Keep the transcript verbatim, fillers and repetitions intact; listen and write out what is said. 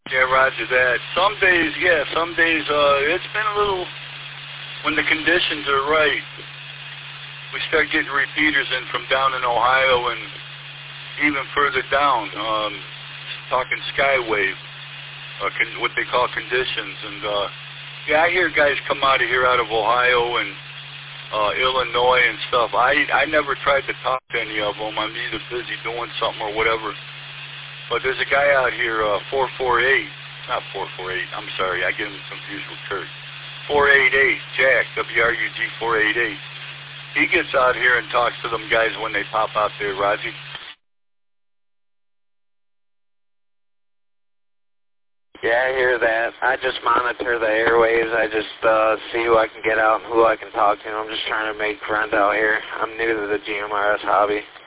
Yeah, roger that. Some days, yeah, some days, uh, it's been a little, when the conditions are right, we start getting repeaters in from down in Ohio and even further down, um, talking Skywave, uh, con- what they call conditions. And, uh, yeah, I hear guys come out of here out of Ohio and uh, Illinois and stuff. I I never tried to talk to any of them. I'm either busy doing something or whatever. But there's a guy out here, uh, four four eight, not four four eight, I'm sorry, I get him confused with Kurt. four eight eight, Jack, W R U G four eight eight. He gets out here and talks to them guys when they pop out there, Raji. Yeah, I hear that. I just monitor the airwaves. I just uh, see who I can get out and who I can talk to. I'm just trying to make friends out here. I'm new to the G M R S hobby.